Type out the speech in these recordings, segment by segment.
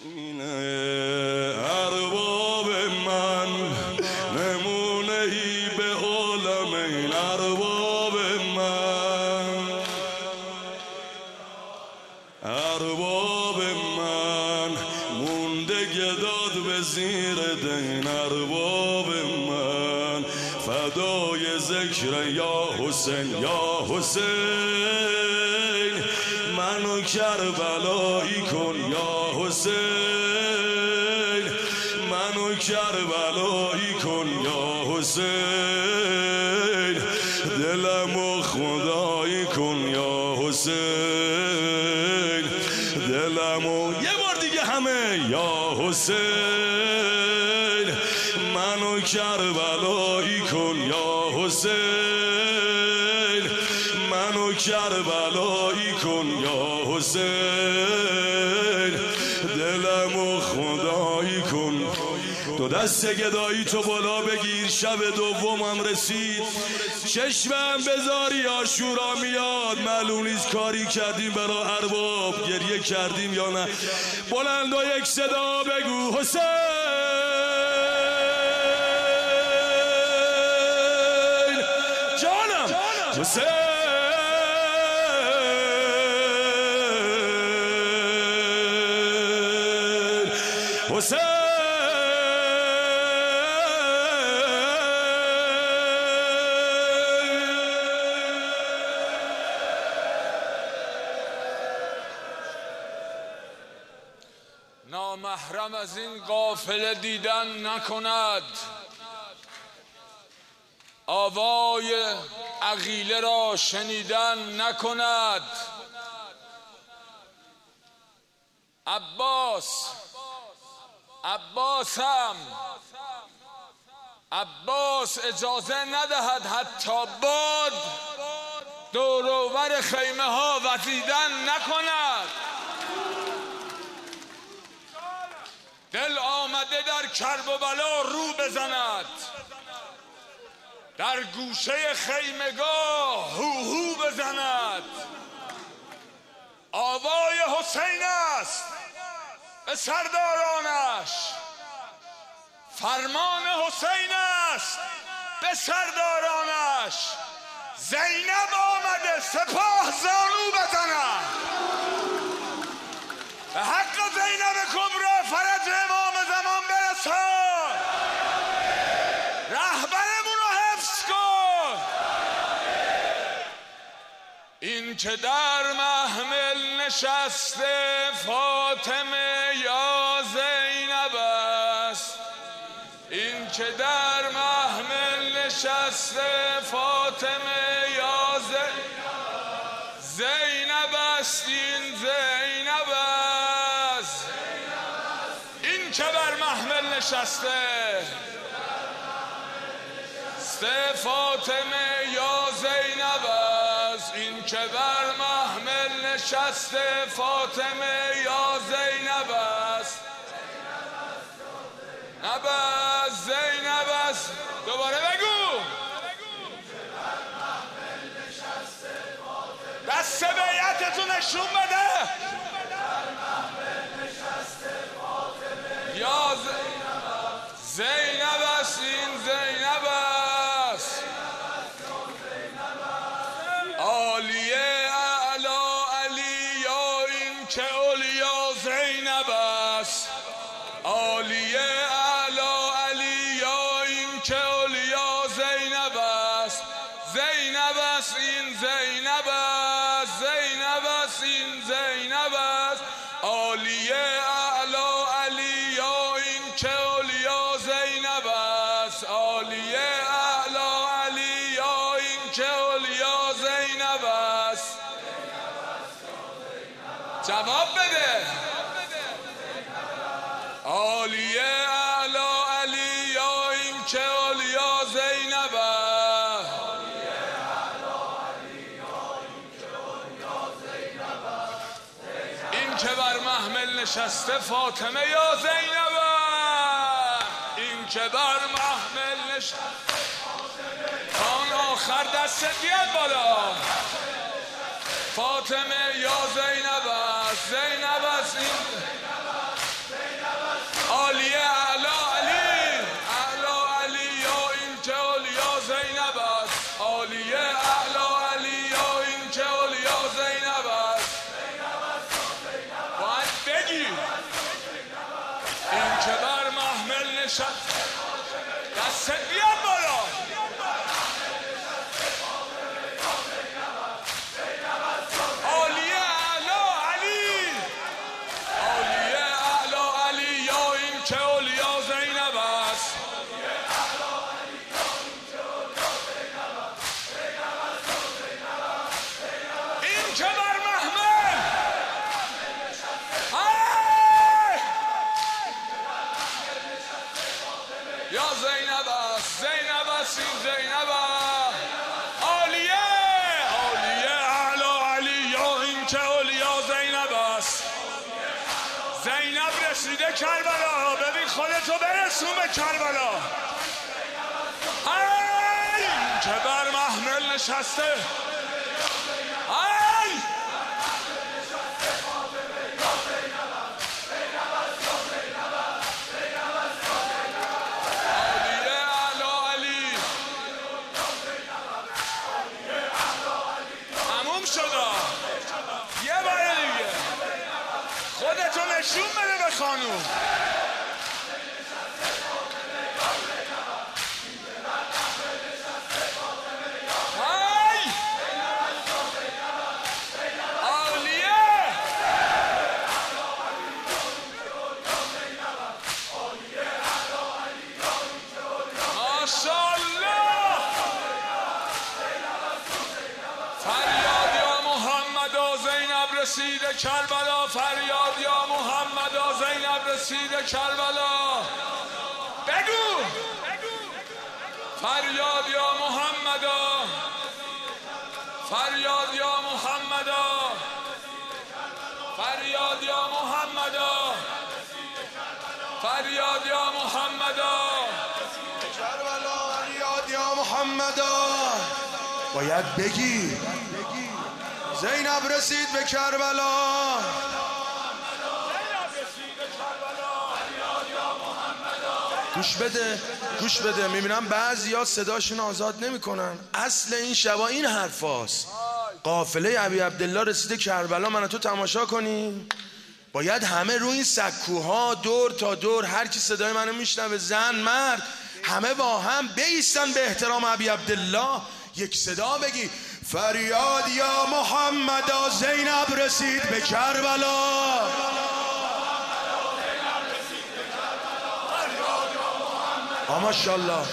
اینه ارباب من نمونه ای به عالم، این ارباب من، ارباب من مونده گداد به زیر دین، ارباب من فدای ذکر یا حسین یا حسین، منو کربلایی کن یا حسین، منو کربلایی کن یا حسین، دلمو خدایی کن یا حسین، دلمو یه بار دیگه همه یا حسین، منو کربلایی کن یا حسین، منو کربلایی کن یا حسین، دلمو خدایی کن. تو دست گدایی تو بالا بگیر، شب دومم رسید، چشمم بذاری عاشورا میاد، معلوم نیست کاری کردیم برا ارباب، گریه کردیم یا نه. بلند و یک صدا بگو حسین، جانم حسین، حسین. نامحرم از این قافله دیدن نکند، آوای عقیله را شنیدن نکند. عباس اجازه ندهد حتی باد دور و بر خیمه ها وزیدن نکند. دل آمده در کرب و بلا رو بزند، در گوشه خیمگاه هو هو بزند. آوای حسین است به سردارانش، فرمان حسین است به سردارانش. زینب آمده سپاه زانو بزند، به حق زینب کبری فرج امام زمان برسان. رهبرمون رو حفظ کن. این که در محمل نشسته فاطمه یا زینب است، این که در محمل نشسته فاطمه یا زینب است، این زینب است. این که بر محمل نشسته فاطمه یا زینب است، این که بر محمل نشسته فاطمه یا زینب است. نبست زینب است. دوباره بگو. دست بیعتتون نشون بده. یا زینب است، این زینب است. عالیه اعلا علی یا این که اولیا زینب است. عالیه اعلا علی یا این که اولیا زینب است. زینب است، این زینب است. زینب است، این زینب است. عالیه اعلا علی یا این که اولیا زینب است. عالیه اعلا علی یا این که اولیا زینب است. جواب بده. عالیه اعلا علی یا این که اولیا زینب است. این که بر محمل نشسته فاطمه یا زینب است. این که بر محمل نشسته آن آخر دست بیاد بالا. فاطمه یا زینب است. زینب است، این نشست دست بیاد بالا عالیه اعلا علی عالیه اعلا علی یا این که اولیا زینب است این که بر محمل یا زینب است زینب است این زینب است عالیه عالیه اعلا علی یا این که اولیا زینب است زینب رسیده کربلا ببین خودتو برسون به کربلا این که بر محمل نشسته یه بار دیگه خودتو نشون بده به خانوم عالیه ماشاءالله فریاد یا محمد زینب رسیده کربلا فریاد یا محمد زینب رسیده کربلا بگو فریاد یا محمد فریاد یا محمد فریاد یا محمد فریاد یا محمد کربلا فریاد یا محمد باید بگی زینب رسید به کربلا گوش بده میبینم بعضیا صداشون آزاد نمیکنن. اصل این شبا این حرفاست. قافله ابی عبدالله رسیده کربلا، من تو تماشا کنیم. باید همه روی این سکوها دور تا دور هر کی صدای منو میشنوه، زن مرد، همه با هم بایستن به احترام ابی عبدالله، یک صدا بگی فریاد یا محمد زینب رسید به کربلا. ماشاءالله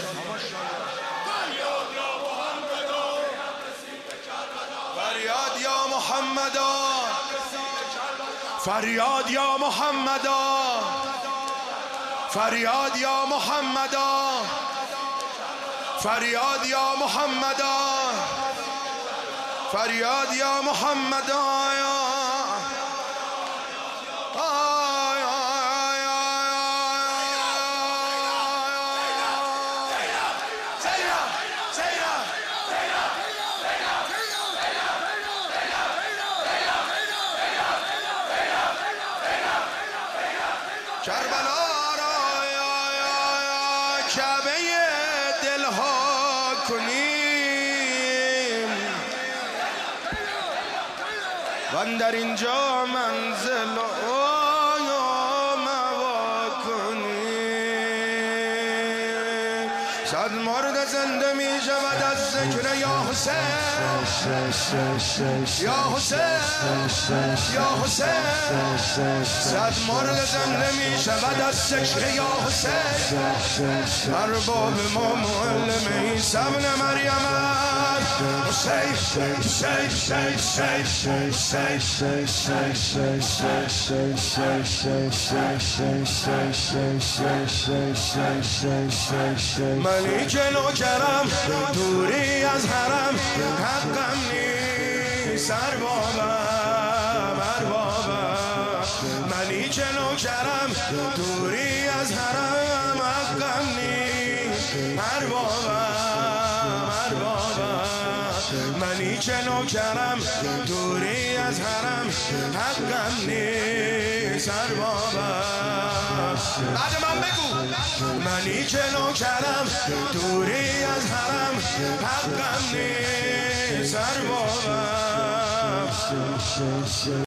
فریاد یا محمد فریاد یا محمد فریاد یا محمد فریاد یا محمد فریاد یا محمد کربلا را کعبه دلها کنیم و در اینجا منزل موا کنیم. صد مرد زنده می شود از ذکر یا حسین یا حسین یا حسین. صد مرد زنده می شود از ذکر یا حسین. ارباب ما معلم عیسی ابن مریم حسین ملیک نوکرم دوری از حرم حقم نیست اربابم ملیک نوکرم دوری از حرم حقم نیست اربابم ملیک نوکرم دوری از حرم حقم نیست اربابم. بعد من بگو ملیک نوکرم دوری از حرم حقم نیست اربابم.